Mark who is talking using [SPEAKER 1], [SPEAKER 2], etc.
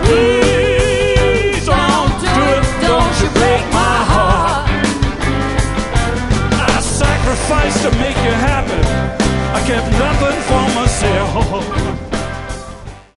[SPEAKER 1] Please don't do it, don't you break my heart. I sacrificed to make you happy. I kept